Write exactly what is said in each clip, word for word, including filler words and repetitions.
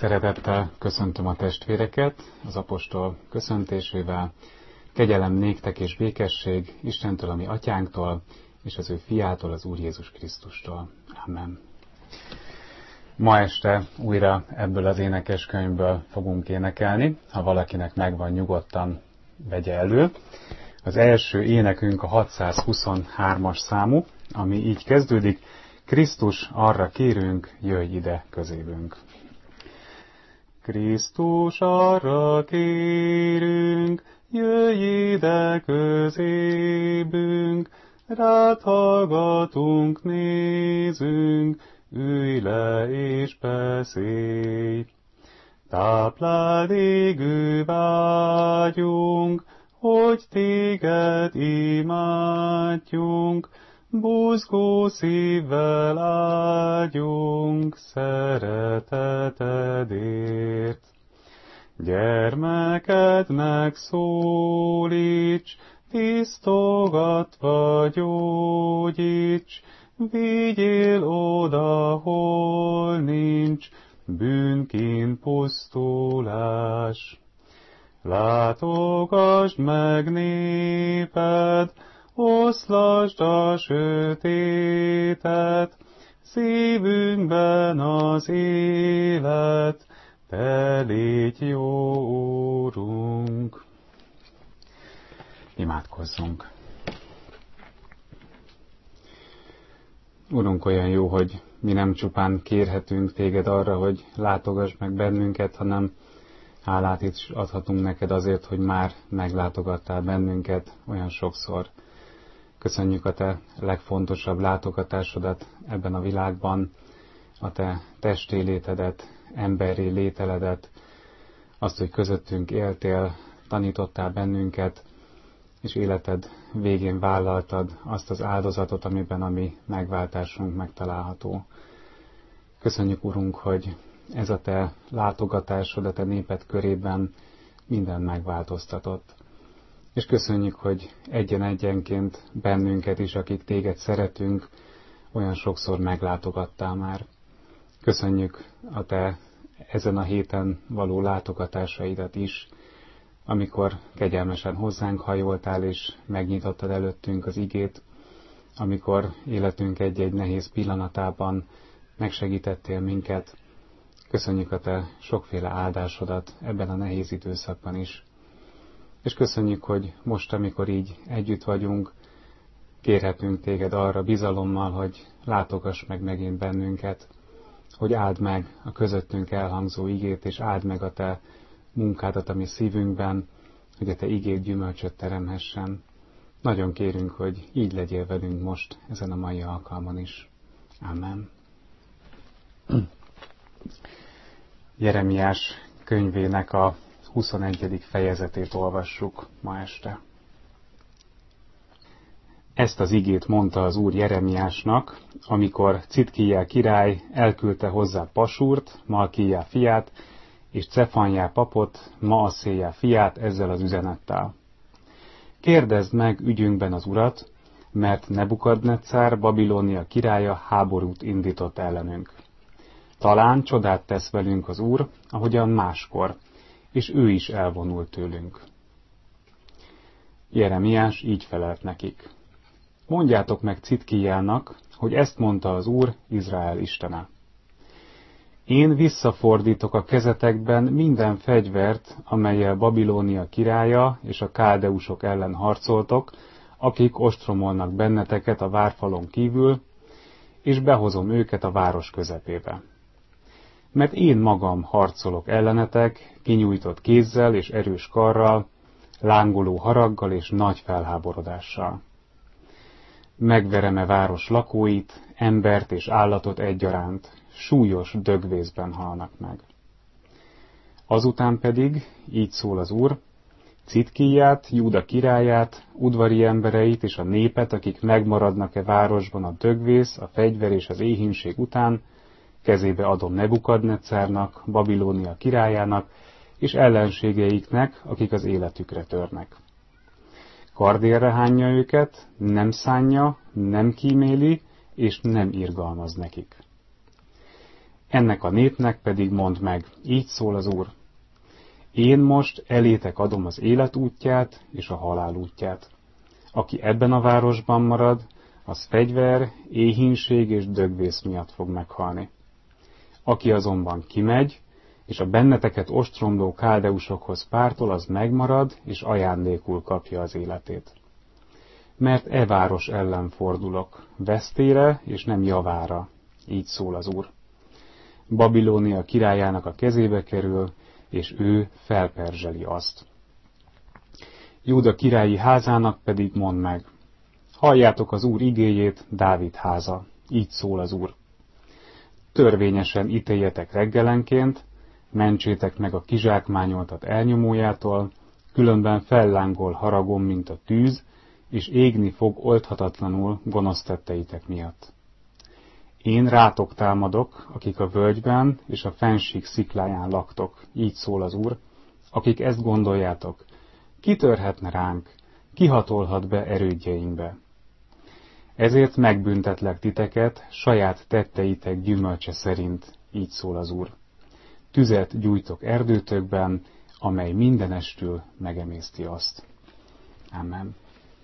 Szeretettel köszöntöm a testvéreket az apostol köszöntésével. Kegyelem néktek és békesség Istentől, a mi atyánktól, és az ő fiától, az Úr Jézus Krisztustól. Amen. Ma este újra ebből az énekeskönyvből fogunk énekelni. Ha valakinek megvan, nyugodtan vegye elő. Az első énekünk a hatszázhuszonhármas számú, ami így kezdődik: Krisztus, arra kérünk, jöjj ide közébünk. Krisztus, arra kérünk, jöjj ide közébünk, rád hallgatunk, nézünk, ülj le és beszélj. Tápláld égő vágyunk, hogy téged imádjunk, buzgó szívvel áldjunk szeretetedért. Gyermekednek szólíts, tisztogatva gyógyíts, vigyél oda, hol nincs bűnkin pusztulás. Látogasd meg néped, oszlasd a sötétet, szívünkben az élet, te légy jó Úrunk. Imádkozzunk. Urunk, olyan jó, hogy mi nem csupán kérhetünk téged arra, hogy látogass meg bennünket, hanem hálát is adhatunk neked azért, hogy már meglátogattál bennünket olyan sokszor. Köszönjük a te legfontosabb látogatásodat ebben a világban, a te testi létedet, emberi lételedet, azt, hogy közöttünk éltél, tanítottál bennünket, és életed végén vállaltad azt az áldozatot, amiben a mi megváltásunk megtalálható. Köszönjük, Urunk, hogy ez a te látogatásod, a te néped körében minden megváltoztatott. És köszönjük, hogy egyen-egyenként bennünket is, akik téged szeretünk, olyan sokszor meglátogattál már. Köszönjük a te ezen a héten való látogatásaidat is, amikor kegyelmesen hozzánk hajoltál, és megnyitottad előttünk az igét, amikor életünk egy-egy nehéz pillanatában megsegítettél minket. Köszönjük a te sokféle áldásodat ebben a nehéz időszakban is. És köszönjük, hogy most, amikor így együtt vagyunk, kérhetünk téged arra bizalommal, hogy látogass meg megint bennünket, hogy áld meg a közöttünk elhangzó igét, és áld meg a te munkádat a mi szívünkben, hogy a te igéd gyümölcsöt teremhessen. Nagyon kérünk, hogy így legyél velünk most ezen a mai alkalmon is. Amen. Jeremiás könyvének a huszonegyedik fejezetét olvassuk ma este. Ezt az igét mondta az Úr Jeremiásnak, amikor Citkijá király elküldte hozzá Pasúrt, Malkijá fiát, és Cefanjá papot, Maasszéjá fiát ezzel az üzenettel. Kérdezd meg ügyünkben az Urat, mert Nebukadnetszár, Babilónia királya háborút indított ellenünk. Talán csodát tesz velünk az Úr, ahogyan máskor, és ő is elvonult tőlünk. Jeremiás így felelt nekik. Mondjátok meg Citkijának, hogy ezt mondta az Úr, Izrael istene. Én visszafordítok a kezetekben minden fegyvert, amellyel Babilónia királya és a káldeusok ellen harcoltok, akik ostromolnak benneteket a várfalon kívül, és behozom őket a város közepébe. Mert én magam harcolok ellenetek, kinyújtott kézzel és erős karral, lángoló haraggal és nagy felháborodással. Megverem-e város lakóit, embert és állatot egyaránt, súlyos dögvészben halnak meg. Azután pedig, így szól az Úr, Citkiját, Júda királyát, udvari embereit és a népet, akik megmaradnak-e városban a dögvész, a fegyver és az éhínség után, kezébe adom Nebukadneccárnak, Babilónia királyának, és ellenségeiknek, akik az életükre törnek. Kardélre hányja őket, nem szánja, nem kíméli, és nem irgalmaz nekik. Ennek a népnek pedig mondd meg, így szól az Úr. Én most elétek adom az élet útját és a halál útját. Aki ebben a városban marad, az fegyver, éhínség és dögvész miatt fog meghalni. Aki azonban kimegy, és a benneteket ostromló káldeusokhoz pártol, az megmarad, és ajándékul kapja az életét. Mert e város ellen fordulok, vesztére és nem javára, így szól az Úr. Babilónia királyának a kezébe kerül, és ő felperzseli azt. Júda királyi házának pedig mondd meg, halljátok az Úr igéjét, Dávid háza, így szól az Úr. Törvényesen ítéljetek reggelenként, mentsétek meg a kizsákmányoltat elnyomójától, különben fellángol haragom, mint a tűz, és égni fog oldhatatlanul gonosz tetteitek miatt. Én rátok támadok, akik a völgyben és a fennsík szikláján laktok, így szól az Úr, akik ezt gondoljátok, ki törhetne ránk, ki hatolhat be erődjeinkbe. Ezért megbüntetlek titeket saját tetteitek gyümölcse szerint, így szól az Úr. Tüzet gyújtok erdőtökben, amely mindenestül megemészti azt. Amen.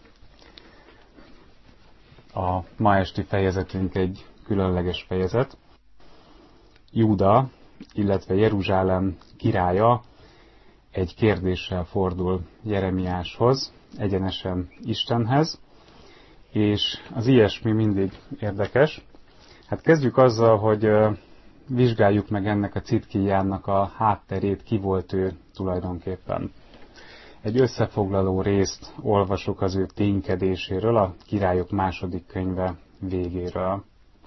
A ma esti fejezetünk egy különleges fejezet. Júda, illetve Jeruzsálem királya egy kérdéssel fordul Jeremiáshoz, egyenesen Istenhez, és az ilyesmi mindig érdekes. Hát kezdjük azzal, hogy vizsgáljuk meg ennek a Citkíjának a hátterét, ki volt ő tulajdonképpen. Egy összefoglaló részt olvasok az ő ténykedéséről, a Királyok második könyve végéről.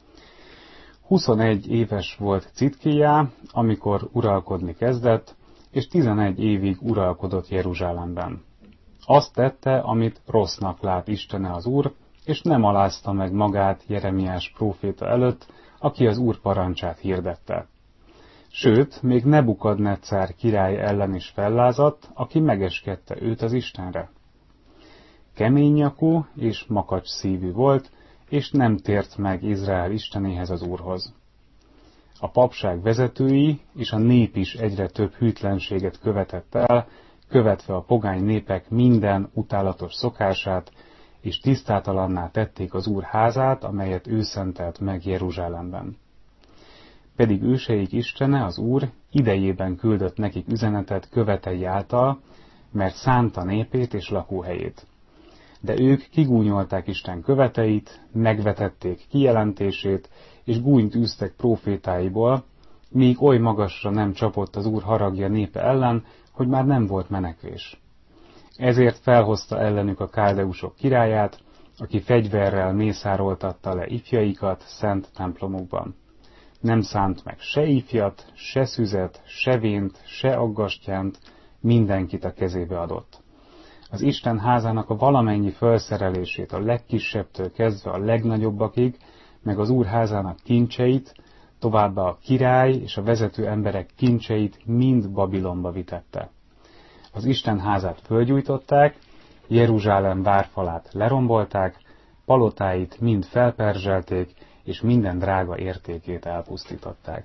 huszonegy éves volt Citkijá, amikor uralkodni kezdett, és tizenegy évig uralkodott Jeruzsálemben. Azt tette, amit rossznak lát Istene az Úr, és nem alázta meg magát Jeremiás próféta előtt, aki az Úr parancsát hirdette. Sőt, még Nebukadneccár király ellen is fellázadt, aki megeskedte őt az Istenre. Kemény nyakú és makacs szívű volt, és nem tért meg Izrael Istenéhez az Úrhoz. A papság vezetői és a nép is egyre több hűtlenséget követett el, követve a pogány népek minden utálatos szokását, és tisztátalanná tették az Úr házát, amelyet ő szentelt meg Jeruzsálemben. Pedig őseik Istene, az Úr, idejében küldött nekik üzenetet követei által, mert szánta népét és lakóhelyét. De ők kigúnyolták Isten követeit, megvetették kijelentését, és gúnyt űztek prófétáiból, míg oly magasra nem csapott az Úr haragja népe ellen, hogy már nem volt menekvés. Ezért felhozta ellenük a káldeusok királyát, aki fegyverrel mészároltatta le ifjaikat szent templomukban. Nem szánt meg se ifjat, se szüzet, se vént, se aggastyánt, mindenkit a kezébe adott. Az Isten házának a valamennyi felszerelését, a legkisebbtől kezdve a legnagyobbakig, meg az Úr házának kincseit, továbbá a király és a vezető emberek kincseit mind Babilonba vitette. Az Isten házát fölgyújtották, Jeruzsálem várfalát lerombolták, palotáit mind felperzselték, és minden drága értékét elpusztították.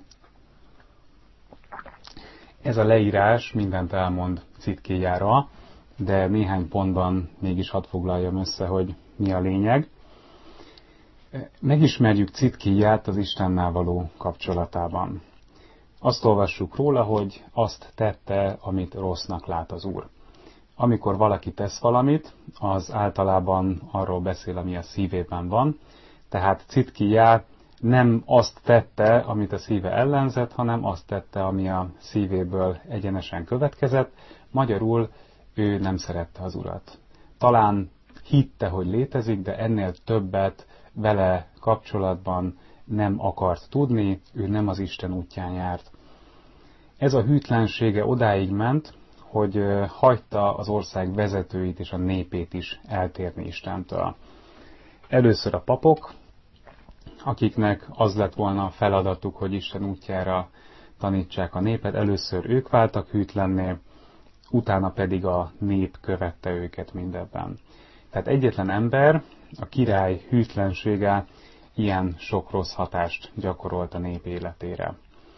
Ez a leírás mindent elmond Citkíjára, de néhány pontban mégis hadd foglaljam össze, hogy mi a lényeg. Megismerjük Citkíját az Istennel való kapcsolatában. Azt olvassuk róla, hogy azt tette, amit rossznak lát az Úr. Amikor valaki tesz valamit, az általában arról beszél, ami a szívében van, tehát Citkíjá nem azt tette, amit a szíve ellenzett, hanem azt tette, ami a szívéből egyenesen következett. Magyarul ő nem szerette az Urat. Talán hitte, hogy létezik, de ennél többet vele kapcsolatban nem akart tudni, ő nem az Isten útján járt. Ez a hűtlensége odáig ment, hogy hagyta az ország vezetőit és a népét is eltérni Istentől. Először a papok, akiknek az lett volna a feladatuk, hogy Isten útjára tanítsák a népet, először ők váltak hűtlenné, utána pedig a nép követte őket mindebben. Tehát egyetlen ember, a király hűtlensége ilyen sok rossz hatást gyakorolt a nép életére.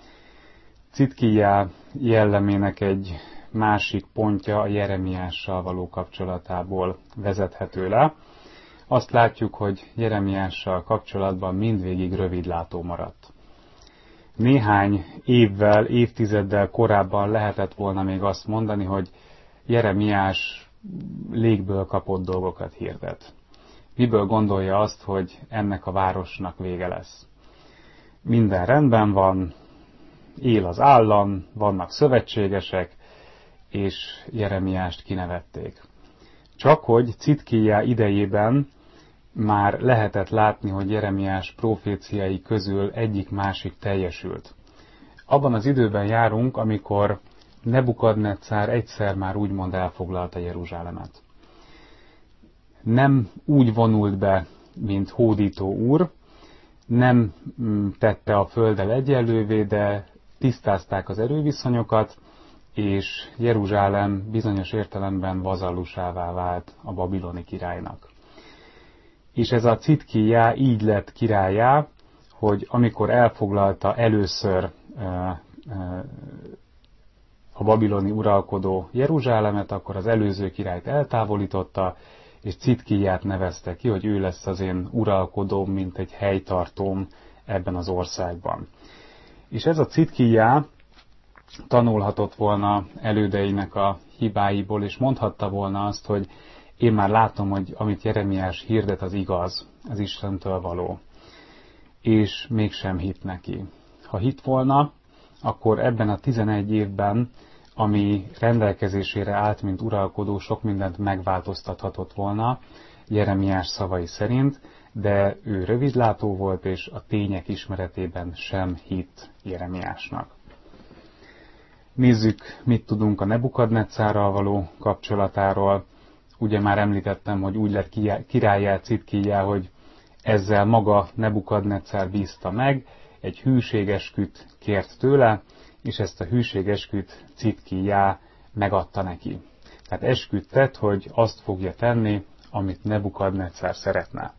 Citkijá jellemének egy másik pontja a Jeremiással való kapcsolatából vezethető le. Azt látjuk, hogy Jeremiással kapcsolatban mindvégig rövidlátó maradt. Néhány évvel, évtizeddel korábban lehetett volna még azt mondani, hogy Jeremiás légből kapott dolgokat hirdet. Miből gondolja azt, hogy ennek a városnak vége lesz? Minden rendben van, él az állam, vannak szövetségesek, és Jeremiást kinevették. Csak hogy Citkijá idejében már lehetett látni, hogy Jeremiás proféciái közül egyik-másik teljesült. Abban az időben járunk, amikor Nebukadnetszár egyszer már úgymond elfoglalta Jeruzsálemet. Nem úgy vonult be, mint hódító úr, nem tette a földdel egyenlővé, de tisztázták az erőviszonyokat, és Jeruzsálem bizonyos értelemben vazallusává vált a babiloni királynak. És ez a Citkijá így lett királyá, hogy amikor elfoglalta először a babiloni uralkodó Jeruzsálemet, akkor az előző királyt eltávolította, és Citkiját nevezte ki, hogy ő lesz az én uralkodóm, mint egy helytartóm ebben az országban. És ez a Citkijá tanulhatott volna elődeinek a hibáiból, és mondhatta volna azt, hogy én már látom, hogy amit Jeremiás hirdet, az igaz, az Istentől való. És mégsem hitt neki. Ha hitt volna, akkor ebben a tizenegy évben, ami rendelkezésére állt, mint uralkodó, sok mindent megváltoztathatott volna Jeremiás szavai szerint, de ő rövidlátó volt, és a tények ismeretében sem hitt Jeremiásnak. Nézzük, mit tudunk a Nebukadneccárral való kapcsolatáról. Ugye már említettem, hogy úgy lett királlyá Citkijá, hogy ezzel maga Nebukadneccár bízta meg, egy hűségesküt kért tőle, és ezt a hűségesküt Citkijá megadta neki. Tehát esküt tett, hogy azt fogja tenni, amit Nebukadneccár szeretne.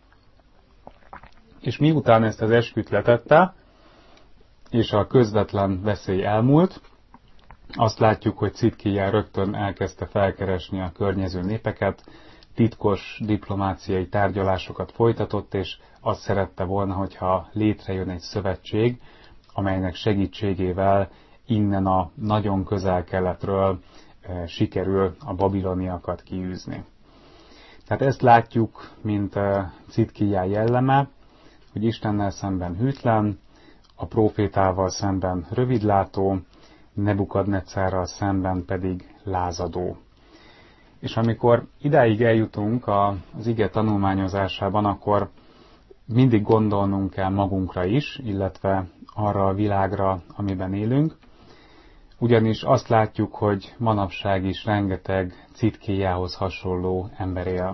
És miután ezt az esküt letette, és a közvetlen veszély elmúlt, azt látjuk, hogy Citkijá rögtön elkezdte felkeresni a környező népeket, titkos diplomáciai tárgyalásokat folytatott, és azt szerette volna, hogyha létrejön egy szövetség, amelynek segítségével innen a nagyon közel-keletről e, sikerül a babiloniakat kiűzni. Tehát ezt látjuk, mint e, Citkijá jelleme, hogy Istennel szemben hűtlen, a prófétával szemben rövidlátó, Nebukadneccárral szemben pedig lázadó. És amikor idáig eljutunk az ige tanulmányozásában, akkor mindig gondolnunk kell magunkra is, illetve arra a világra, amiben élünk, ugyanis azt látjuk, hogy manapság is rengeteg Citkijához hasonló ember él.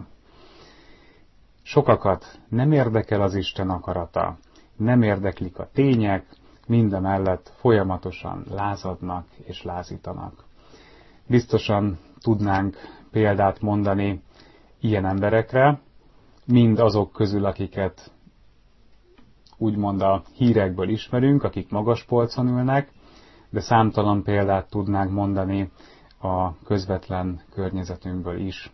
Sokakat nem érdekel az Isten akarata, nem érdeklik a tények, mindemellett folyamatosan lázadnak és lázítanak. Biztosan tudnánk példát mondani ilyen emberekre, mind azok közül, akiket úgymond a hírekből ismerünk, akik magas polcon ülnek, de számtalan példát tudnánk mondani a közvetlen környezetünkből is.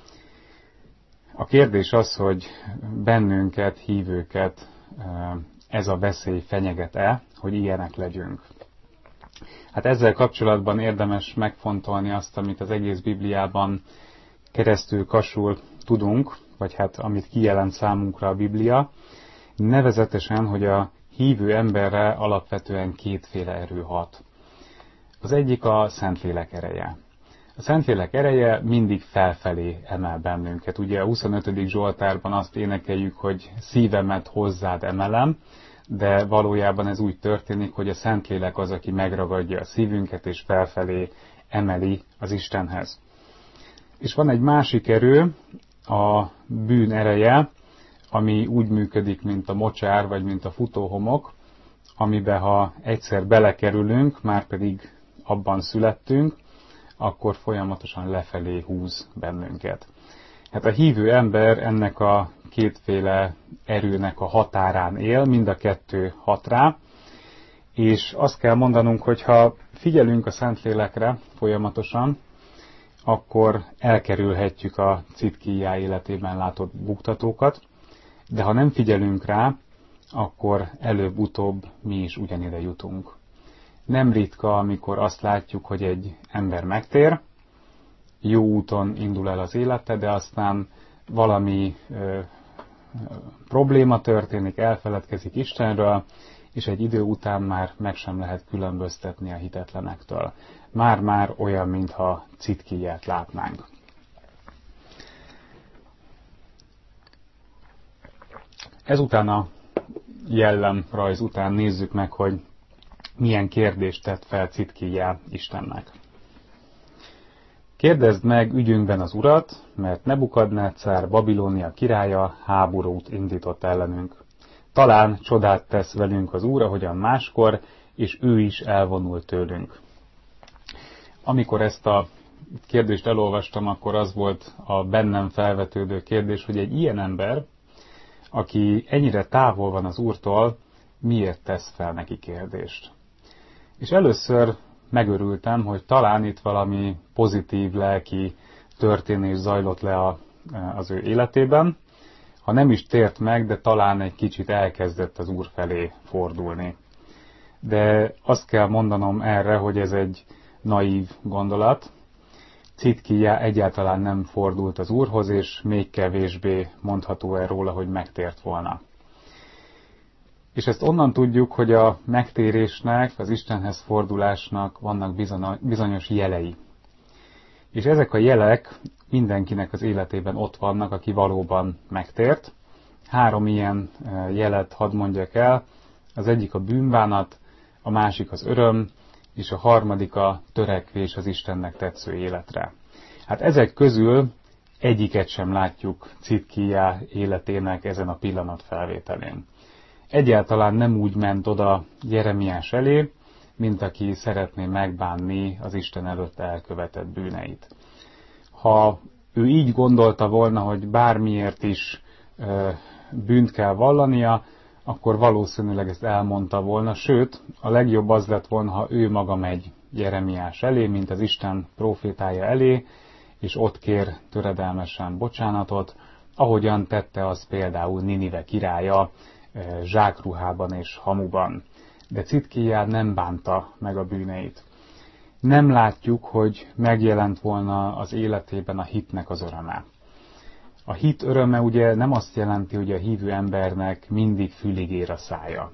A kérdés az, hogy bennünket, hívőket ez a veszély fenyeget-e, hogy ilyenek legyünk. Hát ezzel kapcsolatban érdemes megfontolni azt, amit az egész Bibliában keresztül kasul tudunk, vagy hát amit kijelent számunkra a Biblia, nevezetesen, hogy a hívő emberre alapvetően kétféle erő hat. Az egyik a Szentlélek ereje. A Szentlélek ereje mindig felfelé emel bennünket. Ugye a huszonötödik Zsoltárban azt énekeljük, hogy szívemet hozzád emelem, de valójában ez úgy történik, hogy a Szentlélek az, aki megragadja a szívünket, és felfelé emeli az Istenhez. És van egy másik erő, a bűn ereje, ami úgy működik, mint a mocsár, vagy mint a futóhomok, amiben ha egyszer belekerülünk, már pedig abban születtünk, akkor folyamatosan lefelé húz bennünket. Hát a hívő ember ennek a kétféle erőnek a határán él, mind a kettő hat rá, És azt kell mondanunk, hogy ha figyelünk a Szentlélekre folyamatosan, akkor elkerülhetjük a Citkijá életében látott buktatókat, de ha nem figyelünk rá, akkor előbb-utóbb mi is ugyanide jutunk. Nem ritka, amikor azt látjuk, hogy egy ember megtér, jó úton indul el az élete, de aztán valami ö, probléma történik, elfeledkezik Istenről, és egy idő után már meg sem lehet különböztetni a hitetlenektől. Már-már olyan, mintha Citkiját látnánk. Ezután a jellemrajz után nézzük meg, hogy milyen kérdést tett fel Citkijá Istennek. Kérdezd meg ügyünkben az Urat, mert Nebukadnetszár, Babilónia királya háborút indított ellenünk. Talán csodát tesz velünk az Úr, ahogyan máskor, és ő is elvonul tőlünk. Amikor ezt a kérdést elolvastam, akkor az volt a bennem felvetődő kérdés, hogy egy ilyen ember, aki ennyire távol van az Úrtól, miért tesz fel neki kérdést. És először megörültem, hogy talán itt valami pozitív lelki történés zajlott le a, az ő életében, ha nem is tért meg, de talán egy kicsit elkezdett az Úr felé fordulni. De azt kell mondanom erre, hogy ez egy naív gondolat. Citkijá egyáltalán nem fordult az Úrhoz, és még kevésbé mondható el róla, hogy megtért volna. És ezt onnan tudjuk, hogy a megtérésnek, az Istenhez fordulásnak vannak bizonyos jelei. És ezek a jelek mindenkinek az életében ott vannak, aki valóban megtért. Három ilyen jelet hadd mondjak el. Az egyik a bűnbánat, a másik az öröm, és a harmadik a törekvés az Istennek tetsző életre. Hát ezek közül egyiket sem látjuk Citkijá életének ezen a pillanat felvételén. Egyáltalán nem úgy ment oda Jeremiás elé, mint aki szeretné megbánni az Isten előtt elkövetett bűneit. Ha ő így gondolta volna, hogy bármiért is ö, bűnt kell vallania, akkor valószínűleg ezt elmondta volna, sőt, a legjobb az lett volna, ha ő maga megy Jeremiás elé, mint az Isten prófétája elé, és ott kér töredelmesen bocsánatot, ahogyan tette az például Ninive királya zsákruhában és hamuban. De Citkijá nem bánta meg a bűneit. Nem látjuk, hogy megjelent volna az életében a hitnek az öröme. A hit öröme ugye nem azt jelenti, hogy a hívő embernek mindig fülig ér a szája.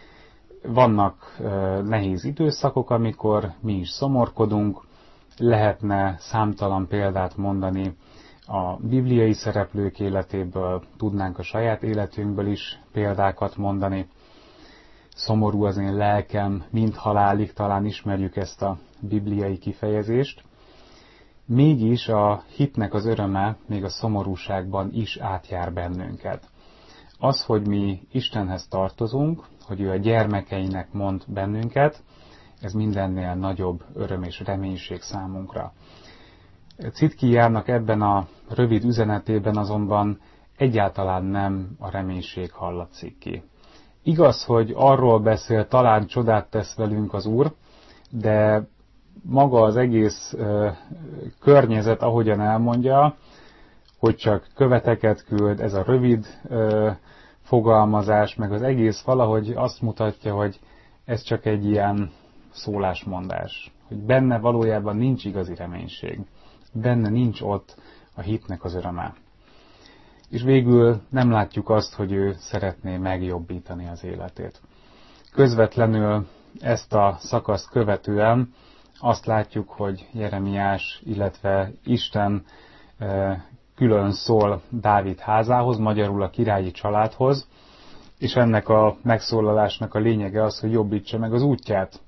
Vannak nehéz időszakok, amikor mi is szomorkodunk, lehetne számtalan példát mondani a bibliai szereplők életéből, tudnánk a saját életünkből is példákat mondani. Szomorú az én lelkem, mint halálig, talán ismerjük ezt a bibliai kifejezést. Mégis a hitnek az öröme még a szomorúságban is átjár bennünket. Az, hogy mi Istenhez tartozunk, hogy ő a gyermekeinek mond bennünket, ez mindennél nagyobb öröm és reménység számunkra. Citkijának ebben a rövid üzenetében azonban egyáltalán nem a reménység hallatszik ki. Igaz, hogy arról beszél, talán csodát tesz velünk az Úr, de maga az egész ö, környezet, ahogyan elmondja, hogy csak követeket küld, ez a rövid ö, fogalmazás, meg az egész valahogy azt mutatja, hogy ez csak egy ilyen szólásmondás, hogy benne valójában nincs igazi reménység, benne nincs ott a hitnek az öröme. És végül nem látjuk azt, hogy ő szeretné megjobbítani az életét. Közvetlenül ezt a szakaszt követően azt látjuk, hogy Jeremiás, illetve Isten külön szól Dávid házához, magyarul a királyi családhoz, és ennek a megszólalásnak a lényege az, hogy jobbítsa meg az útját.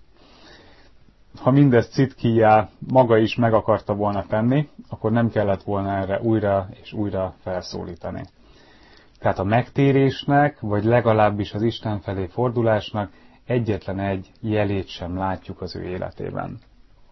Ha mindezt Citkijá maga is meg akarta volna tenni, akkor nem kellett volna erre újra és újra felszólítani. Tehát a megtérésnek, vagy legalábbis az Isten felé fordulásnak egyetlen egy jelét sem látjuk az ő életében.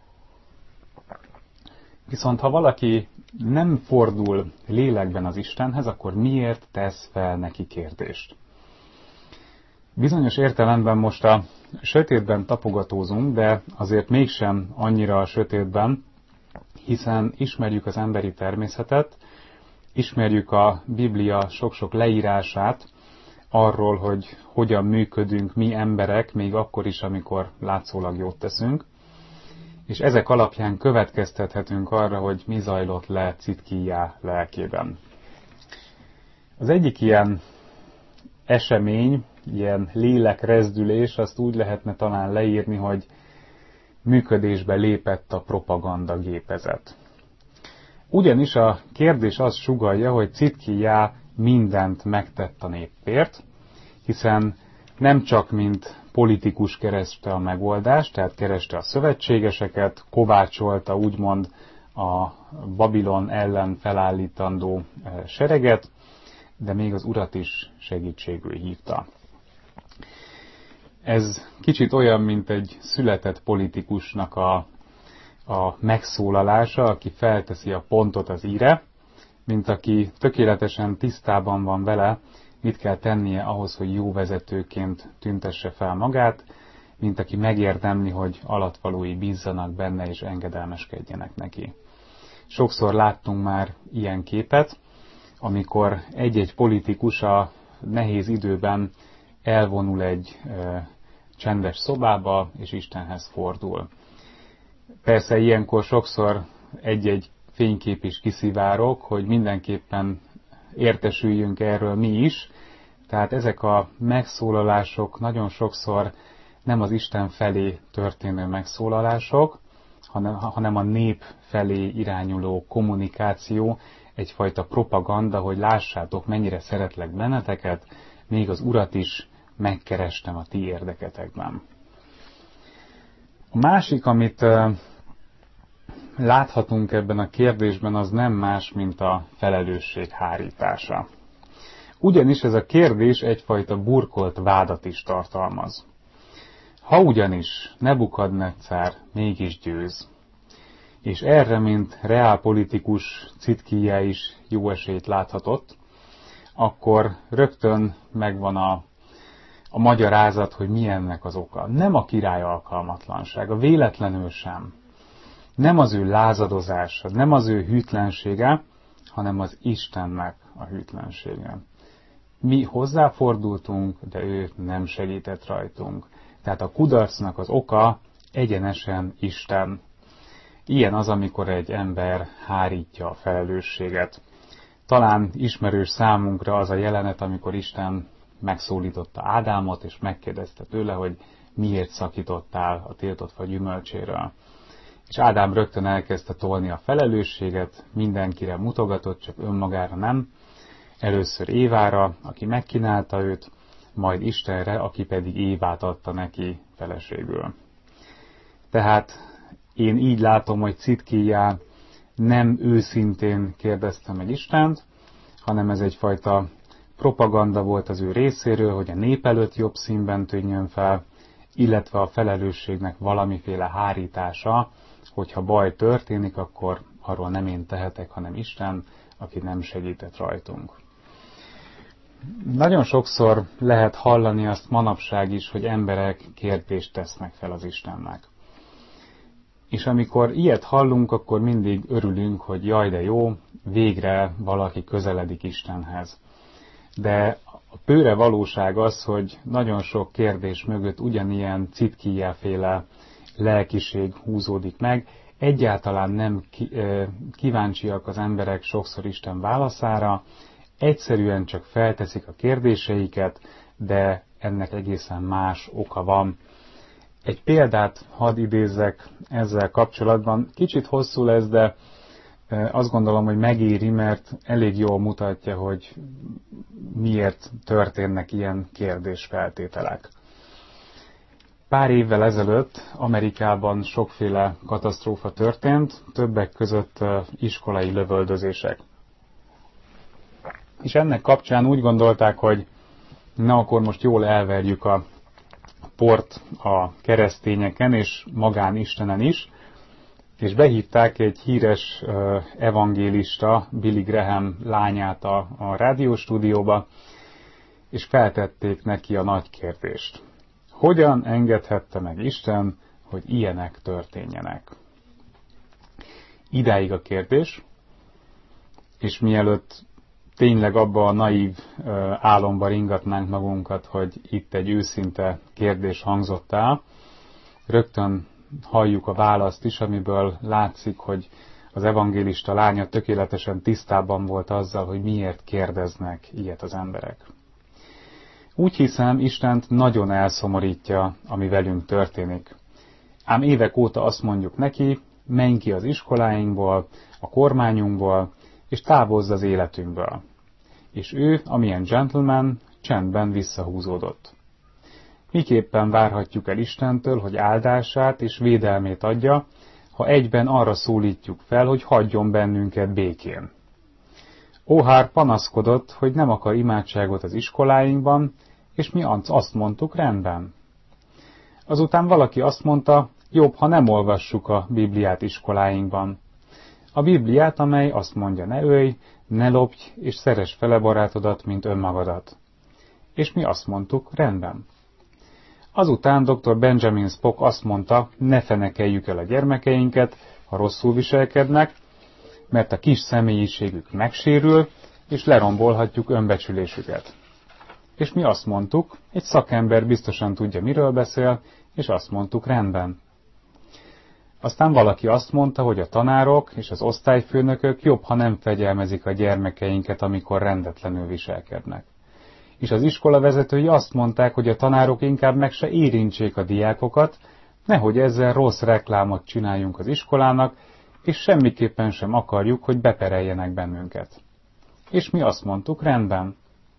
Viszont ha valaki nem fordul lélekben az Istenhez, akkor miért tesz fel neki kérdést? Bizonyos értelemben most a sötétben tapogatózunk, de azért mégsem annyira a sötétben, hiszen ismerjük az emberi természetet, ismerjük a Biblia sok-sok leírását arról, hogy hogyan működünk mi emberek, még akkor is, amikor látszólag jót teszünk, és ezek alapján következtethetünk arra, hogy mi zajlott le Citkijá lelkében. Az egyik ilyen esemény, ilyen lélekrezdülés, azt úgy lehetne talán leírni, hogy működésbe lépett a propaganda gépezet. Ugyanis a kérdés azt sugallja, hogy Citkijá mindent megtett a népért, hiszen nem csak mint politikus kereste a megoldást, tehát kereste a szövetségeseket, kovácsolta úgymond a Babilon ellen felállítandó sereget, de még az urat is segítségül hívta. Ez kicsit olyan, mint egy született politikusnak a, a megszólalása, aki felteszi a pontot az íre, mint aki tökéletesen tisztában van vele, mit kell tennie ahhoz, hogy jó vezetőként tüntesse fel magát, mint aki megérdemli, hogy alattvalói bízzanak benne és engedelmeskedjenek neki. Sokszor láttunk már ilyen képet, amikor egy-egy politikus a nehéz időben elvonul egy e, csendes szobába, és Istenhez fordul. Persze ilyenkor sokszor egy-egy fénykép is kiszivárog, hogy mindenképpen értesüljünk erről mi is, tehát ezek a megszólalások nagyon sokszor nem az Isten felé történő megszólalások, hanem, hanem a nép felé irányuló kommunikáció, egyfajta propaganda, hogy lássátok, mennyire szeretlek benneteket, még az Urat is megkerestem a ti érdeketekben. A másik, amit láthatunk ebben a kérdésben, az nem más, mint a felelősség hárítása. Ugyanis ez a kérdés egyfajta burkolt vádat is tartalmaz. Ha ugyanis Nebukadneccár mégis győz, és erre, mint reálpolitikus Citkijá is jó esélyt láthatott, akkor rögtön megvan a, a magyarázat, hogy mi ennek az oka. Nem a király alkalmatlansága, véletlenül sem. Nem az ő lázadozása, nem az ő hűtlensége, hanem az Istennek a hűtlensége. Mi hozzáfordultunk, de ő nem segített rajtunk. Tehát a kudarcnak az oka egyenesen Isten. Ilyen az, amikor egy ember hárítja a felelősséget. Talán ismerős számunkra az a jelenet, amikor Isten megszólította Ádámot, és megkérdezte tőle, hogy miért szakítottál a tiltott fa gyümölcséről. És Ádám rögtön elkezdte tolni a felelősséget, mindenkire mutogatott, csak önmagára nem. Először Évára, aki megkínálta őt, majd Istenre, aki pedig Évát adta neki feleségül. Tehát én így látom, hogy Citkijá nem őszintén kérdezte meg Istent, hanem ez egyfajta propaganda volt az ő részéről, hogy a nép előtt jobb színben tűnjön fel, illetve a felelősségnek valamiféle hárítása, hogyha baj történik, akkor arról nem én tehetek, hanem Isten, aki nem segített rajtunk. Nagyon sokszor lehet hallani azt manapság is, hogy emberek kérdést tesznek fel az Istennek. És amikor ilyet hallunk, akkor mindig örülünk, hogy jaj, de jó, végre valaki közeledik Istenhez. De a bőre valóság az, hogy nagyon sok kérdés mögött ugyanilyen Citkijá-féle lelkiség húzódik meg. Egyáltalán nem kíváncsiak az emberek sokszor Isten válaszára, egyszerűen csak felteszik a kérdéseiket, de ennek egészen más oka van. Egy példát hadd idézzek ezzel kapcsolatban. Kicsit hosszú lesz, de azt gondolom, hogy megéri, mert elég jól mutatja, hogy miért történnek ilyen kérdésfeltételek. Pár évvel ezelőtt Amerikában sokféle katasztrófa történt, többek között iskolai lövöldözések. És ennek kapcsán úgy gondolták, hogy na akkor most jól elverjük a port a keresztényeken és magán Istenen is, és behívták egy híres evangélista, Billy Graham lányát a, a rádióstúdióba, és feltették neki a nagy kérdést. Hogyan engedhette meg Isten, hogy ilyenek történjenek? Idáig a kérdés, és mielőtt tényleg abba a naív álomba ringatnánk magunkat, hogy itt egy őszinte kérdés hangzott el, rögtön halljuk a választ is, amiből látszik, hogy az evangélista lánya tökéletesen tisztában volt azzal, hogy miért kérdeznek ilyet az emberek. Úgy hiszem, Istent nagyon elszomorítja, ami velünk történik. Ám évek óta azt mondjuk neki, menj ki az iskoláinkból, a kormányunkból, és távozz az életünkből. És ő, amilyen gentleman, csendben visszahúzódott. Miképpen várhatjuk el Istentől, hogy áldását és védelmét adja, ha egyben arra szólítjuk fel, hogy hagyjon bennünket békén. Óhár panaszkodott, hogy nem akar imádságot az iskoláinkban, és mi azt mondtuk, rendben. Azután valaki azt mondta, jobb, ha nem olvassuk a Bibliát iskoláinkban. A Bibliát, amely azt mondja, ne ölj, ne lopj, és szeress fele barátodat, mint önmagadat. És mi azt mondtuk, rendben. Azután doktor Benjamin Spock azt mondta, ne fenekeljük el a gyermekeinket, ha rosszul viselkednek, mert a kis személyiségük megsérül, és lerombolhatjuk önbecsülésüket. És mi azt mondtuk, egy szakember biztosan tudja, miről beszél, és azt mondtuk, rendben. Aztán valaki azt mondta, hogy a tanárok és az osztályfőnökök jobb, ha nem fegyelmezik a gyermekeinket, amikor rendetlenül viselkednek. És az iskola vezetői azt mondták, hogy a tanárok inkább meg se érintsék a diákokat, nehogy ezzel rossz reklámot csináljunk az iskolának, és semmiképpen sem akarjuk, hogy bepereljenek bennünket. És mi azt mondtuk, rendben.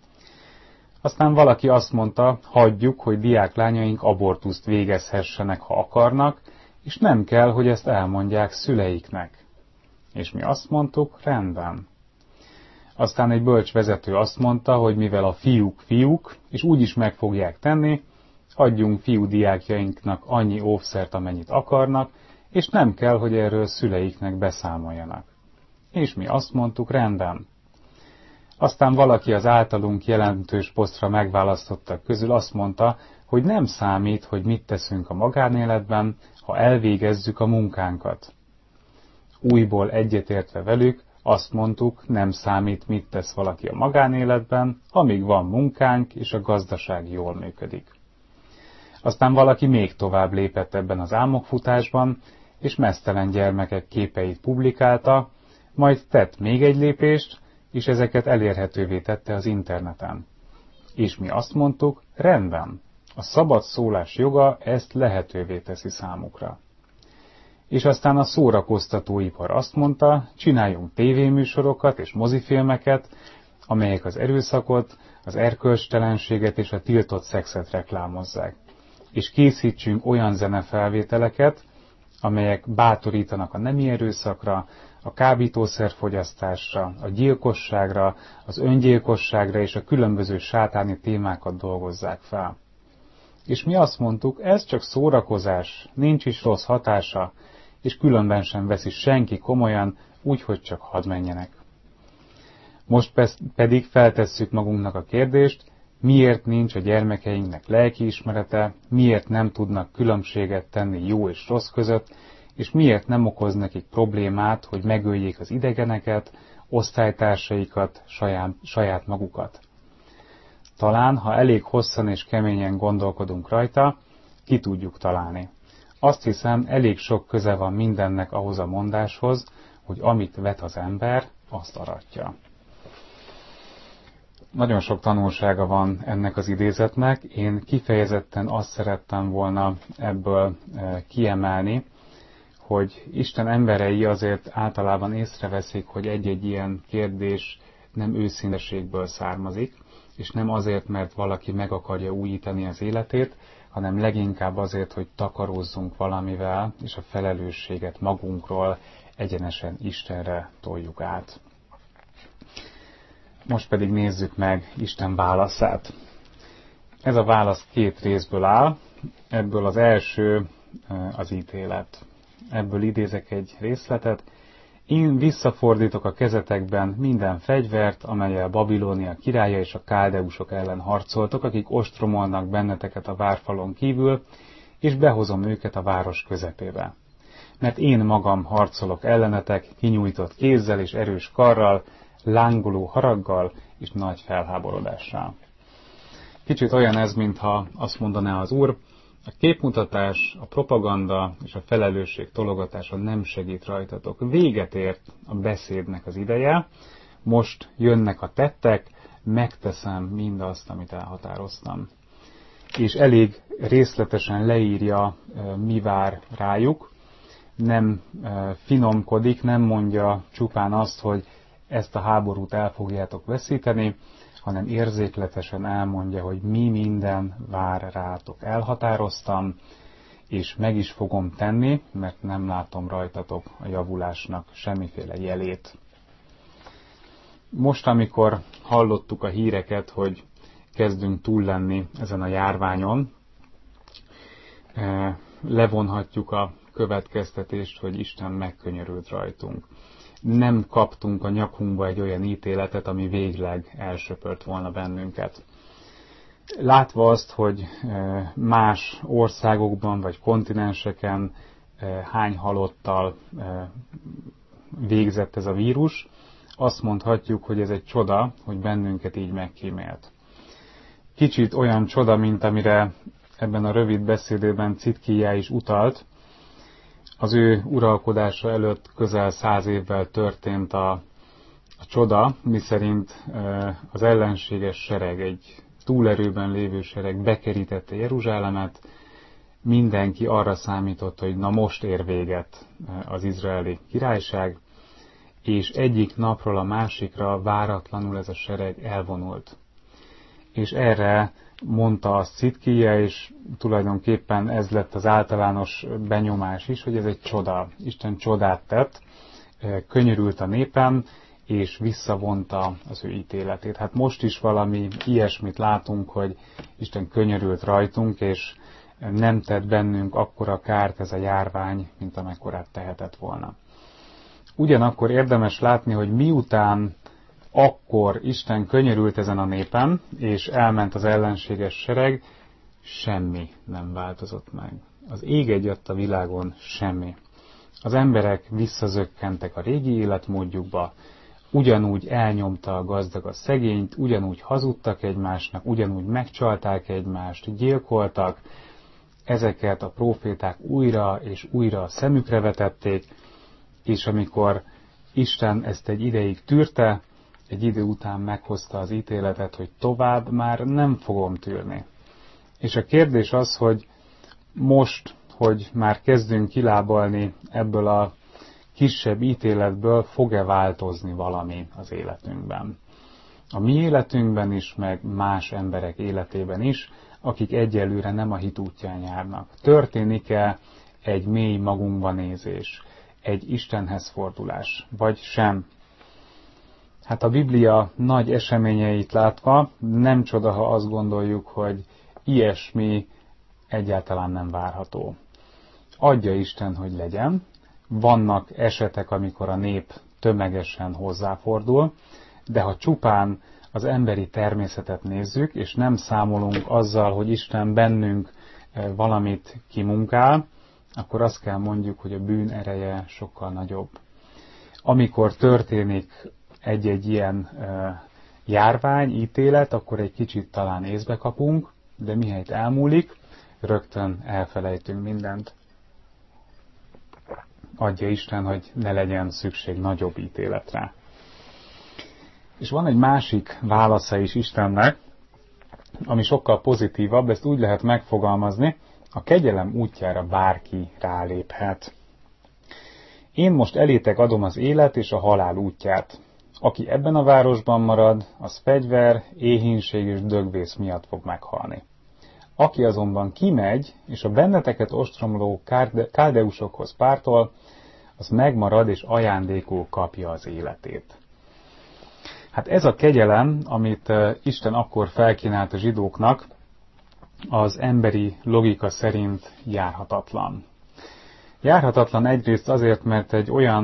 Aztán valaki azt mondta, hagyjuk, hogy diáklányaink abortuszt végezhessenek, ha akarnak, és nem kell, hogy ezt elmondják szüleiknek. És mi azt mondtuk, rendben. Aztán egy bölcs vezető azt mondta, hogy mivel a fiúk fiúk, és úgy is meg fogják tenni, adjunk fiúdiákjainknak annyi óvszert, amennyit akarnak, és nem kell, hogy erről szüleiknek beszámoljanak. És mi azt mondtuk, rendben. Aztán valaki az általunk jelentős posztra megválasztottak közül azt mondta, hogy nem számít, hogy mit teszünk a magánéletben, ha elvégezzük a munkánkat. Újból egyetértve velük, azt mondtuk, nem számít, mit tesz valaki a magánéletben, amíg van munkánk, és a gazdaság jól működik. Aztán valaki még tovább lépett ebben az álmokfutásban, és meztelen gyermekek képeit publikálta, majd tett még egy lépést, és ezeket elérhetővé tette az interneten. És mi azt mondtuk, rendben, a szabad szólás joga ezt lehetővé teszi számukra. És aztán a szórakoztatóipar azt mondta, csináljunk tévéműsorokat és mozifilmeket, amelyek az erőszakot, az erkölcstelenséget és a tiltott szexet reklámozzák. És készítsünk olyan zenefelvételeket, amelyek bátorítanak a nemi erőszakra, a kábítószerfogyasztásra, a gyilkosságra, az öngyilkosságra és a különböző sátáni témákat dolgozzák fel. És mi azt mondtuk, ez csak szórakozás, nincs is rossz hatása, és különben sem veszi senki komolyan, úgyhogy csak hadd menjenek. Most pedig feltesszük magunknak a kérdést, miért nincs a gyermekeinknek lelkiismerete, miért nem tudnak különbséget tenni jó és rossz között, és miért nem okoz nekik problémát, hogy megöljék az idegeneket, osztálytársaikat, saját, saját magukat. Talán, ha elég hosszan és keményen gondolkodunk rajta, ki tudjuk találni. Azt hiszem, elég sok köze van mindennek ahhoz a mondáshoz, hogy amit vet az ember, azt aratja. Nagyon sok tanulsága van ennek az idézetnek. Én kifejezetten azt szerettem volna ebből kiemelni, hogy Isten emberei azért általában észreveszik, hogy egy-egy ilyen kérdés nem őszinteségből származik, és nem azért, mert valaki meg akarja újítani az életét, hanem leginkább azért, hogy takarózzunk valamivel, és a felelősséget magunkról egyenesen Istenre toljuk át. Most pedig nézzük meg Isten válaszát. Ez a válasz két részből áll, ebből az első az ítélet. Ebből idézek egy részletet. Én visszafordítok a kezetekben minden fegyvert, amellyel Babilónia királya és a káldeusok ellen harcoltok, akik ostromolnak benneteket a várfalon kívül, és behozom őket a város közepébe. Mert én magam harcolok ellenetek, kinyújtott kézzel és erős karral, lángoló haraggal és nagy felháborodással. Kicsit olyan ez, mintha azt mondaná az Úr, a képmutatás, a propaganda és a felelősség tologatása nem segít rajtatok. Véget ért a beszédnek az ideje, most jönnek a tettek, megteszem mindazt, amit elhatároztam. És elég részletesen leírja, mi vár rájuk, nem finomkodik, nem mondja csupán azt, hogy ezt a háborút el fogjátok veszíteni, hanem érzékletesen elmondja, hogy mi minden vár rátok. Elhatároztam, és meg is fogom tenni, mert nem látom rajtatok a javulásnak semmiféle jelét. Most, amikor hallottuk a híreket, hogy kezdünk túl lenni ezen a járványon, levonhatjuk a következtetést, hogy Isten megkönyörült rajtunk. Nem kaptunk a nyakunkba egy olyan ítéletet, ami végleg elsöpört volna bennünket. Látva azt, hogy más országokban vagy kontinenseken hány halottal végzett ez a vírus, azt mondhatjuk, hogy ez egy csoda, hogy bennünket így megkímélt. Kicsit olyan csoda, mint amire ebben a rövid beszédében Citkija is utalt. Az ő uralkodása előtt közel száz évvel történt a, a csoda, miszerint az ellenséges sereg, egy túlerőben lévő sereg bekerítette Jeruzsálemet, mindenki arra számított, hogy na most ér véget az izraeli királyság, és egyik napról a másikra váratlanul ez a sereg elvonult. És erre mondta azt Citkija, és tulajdonképpen ez lett az általános benyomás is, hogy ez egy csoda. Isten csodát tett, könyörült a népen, és visszavonta az ő ítéletét. Hát most is valami ilyesmit látunk, hogy Isten könyörült rajtunk, és nem tett bennünk akkora kárt ez a járvány, mint amekkorát tehetett volna. Ugyanakkor érdemes látni, hogy miután akkor Isten könyörült ezen a népen, és elment az ellenséges sereg, semmi nem változott meg. Az ég egyatt a világon semmi. Az emberek visszazökkentek a régi életmódjukba, ugyanúgy elnyomta a gazdag a szegényt, ugyanúgy hazudtak egymásnak, ugyanúgy megcsalták egymást, gyilkoltak. Ezeket a próféták újra és újra a szemükre vetették, és amikor Isten ezt egy ideig tűrte, egy idő után meghozta az ítéletet, hogy tovább már nem fogom tűrni. És a kérdés az, hogy most, hogy már kezdünk kilábalni ebből a kisebb ítéletből, fog-e változni valami az életünkben. A mi életünkben is, meg más emberek életében is, akik egyelőre nem a hit útján járnak. Történik-e egy mély magunkba nézés, egy Istenhez fordulás, vagy sem? Hát a Biblia nagy eseményeit látva nem csoda, ha azt gondoljuk, hogy ilyesmi egyáltalán nem várható. Adja Isten, hogy legyen. Vannak esetek, amikor a nép tömegesen hozzáfordul, de ha csupán az emberi természetet nézzük, és nem számolunk azzal, hogy Isten bennünk valamit kimunkál, akkor azt kell mondjuk, hogy a bűn ereje sokkal nagyobb. Amikor történik egy-egy ilyen járvány, ítélet, akkor egy kicsit talán észbe kapunk, de mihelyt elmúlik, rögtön elfelejtünk mindent. Adja Isten, hogy ne legyen szükség nagyobb ítéletre. És van egy másik válasza is Istennek, ami sokkal pozitívabb, ezt úgy lehet megfogalmazni, a kegyelem útjára bárki ráléphet. Én most elétek adom az élet és a halál útját. Aki ebben a városban marad, az fegyver, éhínség és dögvész miatt fog meghalni. Aki azonban kimegy, és a benneteket ostromló káldeusokhoz pártol, az megmarad és ajándékul kapja az életét. Hát ez a kegyelem, amit Isten akkor felkínált a zsidóknak, az emberi logika szerint járhatatlan. Járhatatlan egyrészt azért, mert egy olyan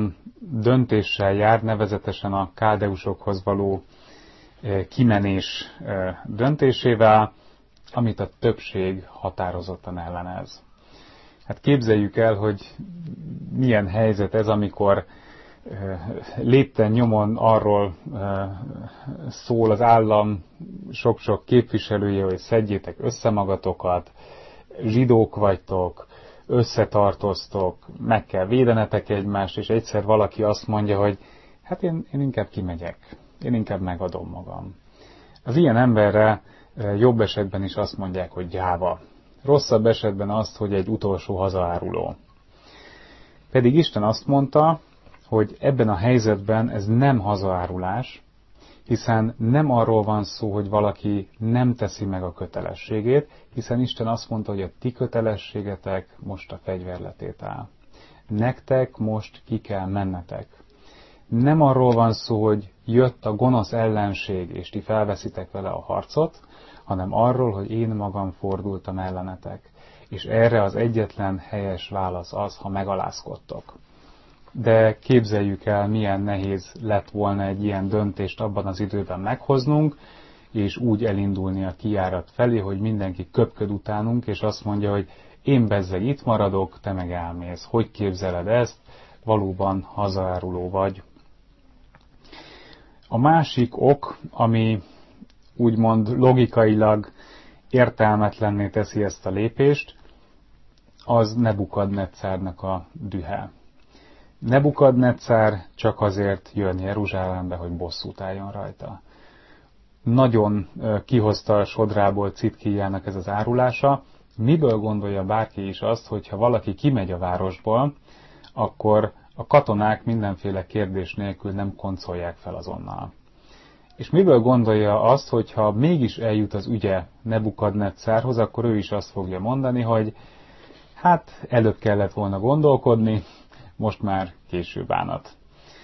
döntéssel jár, nevezetesen a káldeusokhoz való kimenés döntésével, amit a többség határozottan ellenez. Hát képzeljük el, hogy milyen helyzet ez, amikor lépten nyomon arról szól az állam sok-sok képviselője, hogy szedjétek össze magatokat, zsidók vagytok, összetartoztok, meg kell védenetek egymást, és egyszer valaki azt mondja, hogy hát én, én inkább kimegyek, én inkább megadom magam. Az ilyen emberre jobb esetben is azt mondják, hogy gyáva. Rosszabb esetben azt, hogy egy utolsó hazaáruló. Pedig Isten azt mondta, hogy ebben a helyzetben ez nem hazaárulás, hiszen nem arról van szó, hogy valaki nem teszi meg a kötelességét, hiszen Isten azt mondta, hogy a ti kötelességetek most a fegyverletétel. Nektek most ki kell mennetek. Nem arról van szó, hogy jött a gonosz ellenség, és ti felveszitek vele a harcot, hanem arról, hogy én magam fordultam ellenetek. És erre az egyetlen helyes válasz az, ha megalázkodtok. De képzeljük el, milyen nehéz lett volna egy ilyen döntést abban az időben meghoznunk, és úgy elindulni a kijárat felé, hogy mindenki köpköd utánunk, és azt mondja, hogy én bezzeg itt maradok, te meg elmész. Hogy képzeled ezt? Valóban hazaáruló vagy. A másik ok, ami úgymond logikailag értelmetlenné teszi ezt a lépést, az Nebukadneccárnak a dühe. Nebukadneccár csak azért jön Jeruzsálembe, hogy bosszút álljon rajta. Nagyon kihozta a sodrából Citkíjának ez az árulása. Miből gondolja bárki is azt, hogy ha valaki kimegy a városból, akkor a katonák mindenféle kérdés nélkül nem koncolják fel azonnal. És miből gondolja azt, hogy ha mégis eljut az ügye Nebukadneccárhoz, akkor ő is azt fogja mondani, hogy hát előbb kellett volna gondolkodni, most már késő bánat.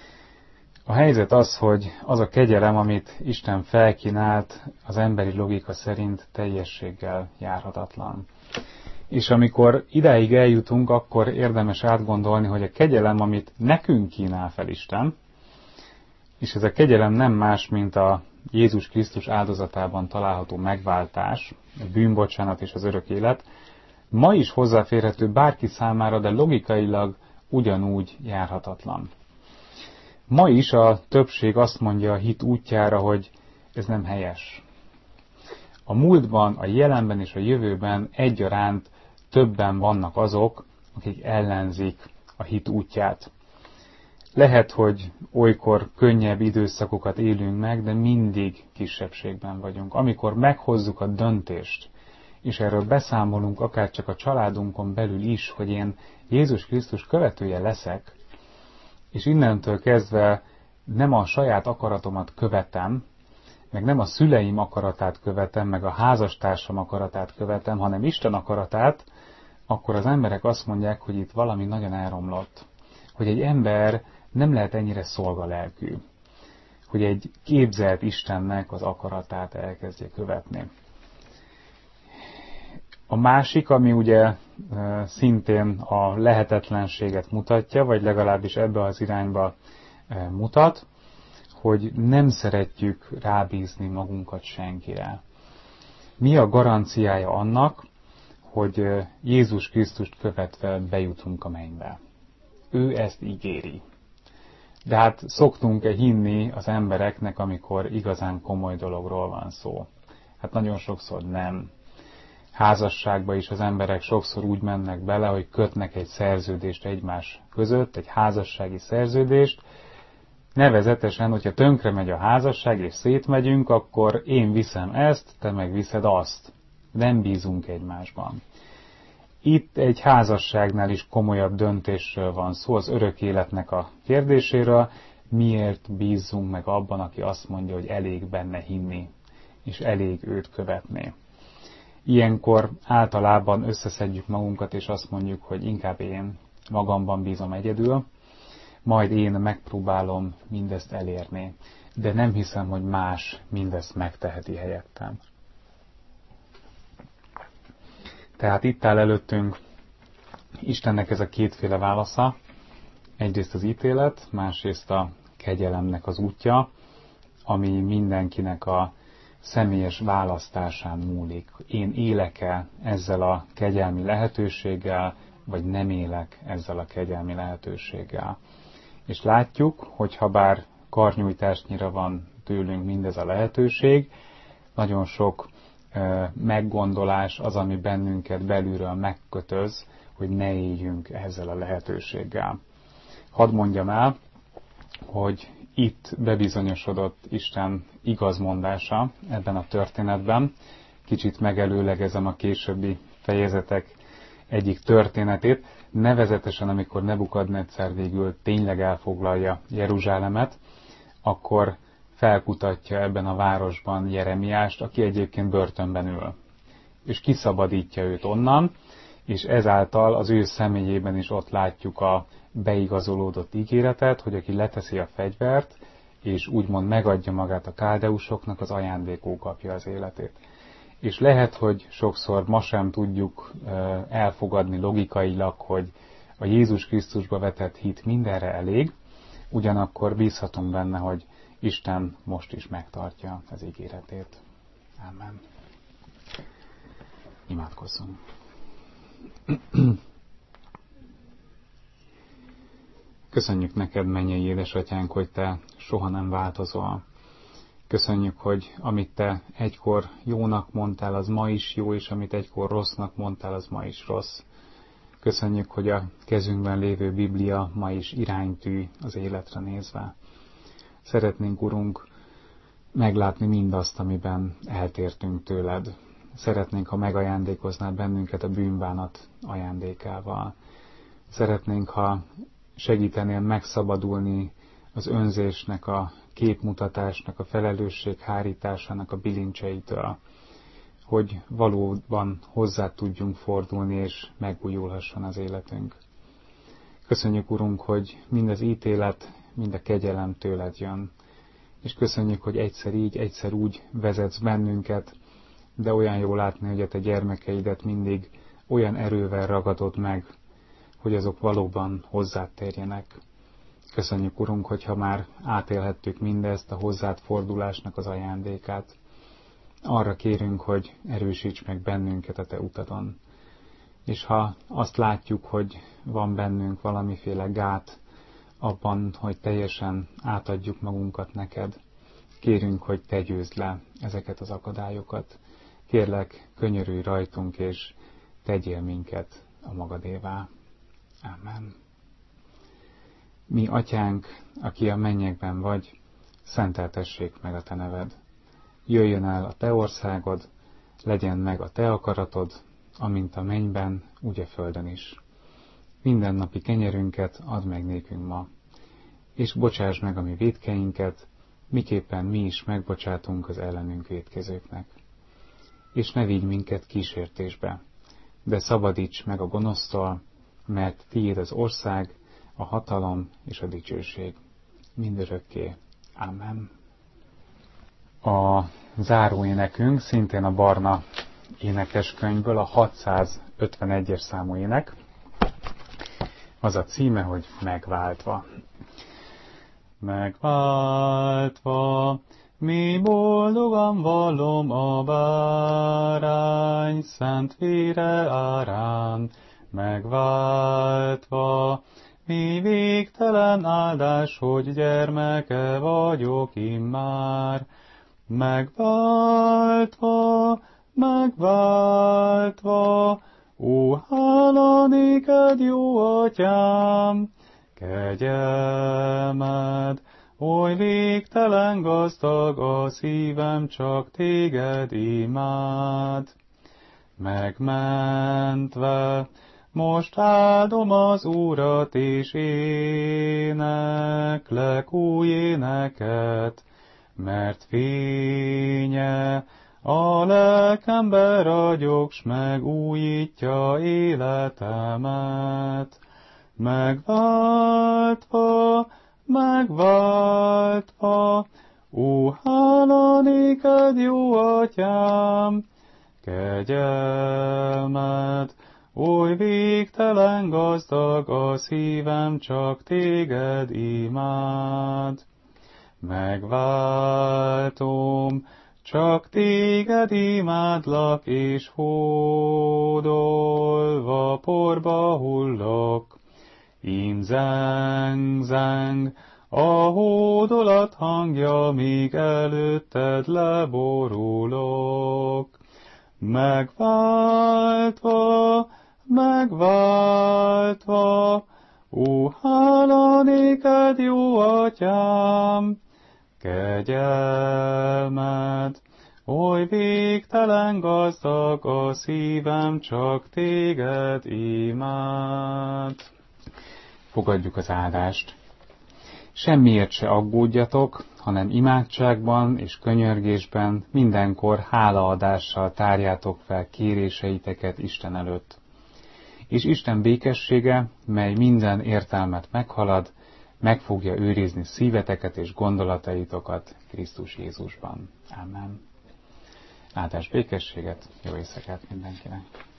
A helyzet az, hogy az a kegyelem, amit Isten felkínált, az emberi logika szerint teljességgel járhatatlan. És amikor idáig eljutunk, akkor érdemes átgondolni, hogy a kegyelem, amit nekünk kínál fel Isten, és ez a kegyelem nem más, mint a Jézus Krisztus áldozatában található megváltás, a bűnbocsánat és az örök élet, ma is hozzáférhető bárki számára, de logikailag ugyanúgy járhatatlan. Ma is a többség azt mondja a hit útjára, hogy ez nem helyes. A múltban, a jelenben és a jövőben egyaránt többen vannak azok, akik ellenzik a hit útját. Lehet, hogy olykor könnyebb időszakokat élünk meg, de mindig kisebbségben vagyunk. Amikor meghozzuk a döntést, és erről beszámolunk akár csak a családunkon belül is, hogy én Jézus Krisztus követője leszek, és innentől kezdve nem a saját akaratomat követem, meg nem a szüleim akaratát követem, meg a házastársam akaratát követem, hanem Isten akaratát, akkor az emberek azt mondják, hogy itt valami nagyon elromlott. Hogy egy ember nem lehet ennyire szolgalelkű. Hogy egy képzelt Istennek az akaratát elkezdje követni. A másik, ami ugye szintén a lehetetlenséget mutatja, vagy legalábbis ebbe az irányba mutat, hogy nem szeretjük rábízni magunkat senkire. Mi a garanciája annak, hogy Jézus Krisztust követve bejutunk a mennybe? Ő ezt ígéri. De hát szoktunk-e hinni az embereknek, amikor igazán komoly dologról van szó? Hát nagyon sokszor nem. Házasságba is az emberek sokszor úgy mennek bele, hogy kötnek egy szerződést egymás között, egy házassági szerződést. Nevezetesen, hogyha tönkre megy a házasság és szétmegyünk, akkor én viszem ezt, te meg viszed azt. Nem bízunk egymásban. Itt egy házasságnál is komolyabb döntésről van szó, az örök életnek a kérdéséről. Miért bízzunk meg abban, aki azt mondja, hogy elég benne hinni, és elég őt követni? Ilyenkor általában összeszedjük magunkat, és azt mondjuk, hogy inkább én magamban bízom egyedül, majd én megpróbálom mindezt elérni, de nem hiszem, hogy más mindezt megteheti helyettem. Tehát itt áll előttünk Istennek ez a kétféle válasza. Egyrészt az ítélet, másrészt a kegyelemnek az útja, ami mindenkinek a személyes választásán múlik. Én élek-e ezzel a kegyelmi lehetőséggel, vagy nem élek ezzel a kegyelmi lehetőséggel. És látjuk, hogy ha bár karnyújtásnyira van tőlünk mindez a lehetőség, nagyon sok e, meggondolás az, ami bennünket belülről megkötöz, hogy ne éljünk ezzel a lehetőséggel. Hadd mondjam el, hogy itt bebizonyosodott Isten igazmondása ebben a történetben. Kicsit megelőlegezem a későbbi fejezetek egyik történetét, nevezetesen amikor Nebukadnetszár végül tényleg elfoglalja Jeruzsálemet, akkor felkutatja ebben a városban Jeremiást, aki egyébként börtönben ül. És kiszabadítja őt onnan, és ezáltal az ő személyében is ott látjuk a beigazolódott ígéretet, hogy aki leteszi a fegyvert, és úgymond megadja magát a káldeusoknak, az ajándékul kapja az életét. És lehet, hogy sokszor ma sem tudjuk elfogadni logikailag, hogy a Jézus Krisztusba vetett hit mindenre elég, ugyanakkor bízhatunk benne, hogy Isten most is megtartja az ígéretét. Amen. Imádkozzunk. Köszönjük neked, mennyei édesatyánk, hogy te soha nem változol. Köszönjük, hogy amit te egykor jónak mondtál, az ma is jó, és amit egykor rossznak mondtál, az ma is rossz. Köszönjük, hogy a kezünkben lévő Biblia ma is iránytű az életre nézve. Szeretnénk, Urunk, meglátni mindazt, amiben eltértünk tőled. Szeretnénk, ha megajándékoznál bennünket a bűnbánat ajándékával. Szeretnénk, ha segítenél megszabadulni az önzésnek, a képmutatásnak, a felelősség hárításának a bilincseitől, hogy valóban hozzá tudjunk fordulni, és megújulhasson az életünk. Köszönjük, Urunk, hogy mind az ítélet, mind a kegyelem tőled jön. És köszönjük, hogy egyszer így, egyszer úgy vezetsz bennünket, de olyan jó látni, hogy a te gyermekeidet mindig olyan erővel ragadod meg, hogy azok valóban hozzád térjenek. Köszönjük, Urunk, hogyha már átélhettük mindezt, a hozzád fordulásnak az ajándékát. Arra kérünk, hogy erősíts meg bennünket a te utadon. És ha azt látjuk, hogy van bennünk valamiféle gát abban, hogy teljesen átadjuk magunkat neked, kérünk, hogy te győzd le ezeket az akadályokat. Kérlek, könyörülj rajtunk, és tegyél minket a magadévá. Amen. Mi, Atyánk, aki a mennyekben vagy, szenteltessék meg a te neved. Jöjjön el a te országod, legyen meg a te akaratod, amint a mennyben, úgy a földön is. Mindennapi kenyerünket add meg nékünk ma, és bocsásd meg a mi vétkeinket, miképpen mi is megbocsátunk az ellenünk vétkezőknek. És ne vigy minket kísértésbe, de szabadíts meg a gonosztól, mert tiéd az ország, a hatalom és a dicsőség mindörökké. Amen. A záróénekünk szintén a Barna énekeskönyvből, a hatszázötvenegyes számú ének. Az a címe, hogy Megváltva. Megváltva, mi boldogan vallom a bárány szent vére árán, megváltva, mi végtelen áldás, hogy gyermeke vagyok immár. Megváltva, megváltva, ó, hála néked, jó atyám, kegyelmed, oly végtelen gazdag, a szívem csak téged imád. Megmentve, most áldom az Urat, és éneklek új éneket, mert fénye a lelkembe ragyog, s megújítja életemet. Megváltva, megváltva, ó, hála néked, jó atyám, kegyelmed, oly végtelen gazdag a szívem, csak téged imád. Megváltom, csak téged imádlak, és hódolva porba hullok. Ím zeng, zeng, a hódolat hangja, míg előtted leborulok. Megváltva, megváltva, ó, hála néked, jó atyám, kegyelmed, oly végtelen gazdag a szívem, csak téged imád. Fogadjuk az áldást. Semmiért se aggódjatok, hanem imádságban és könyörgésben mindenkor hálaadással tárjátok fel kéréseiteket Isten előtt. És Isten békessége, mely minden értelmet meghalad, meg fogja őrizni szíveteket és gondolataitokat Krisztus Jézusban. Amen. Áldás békességet, jó éjszakát mindenkinek!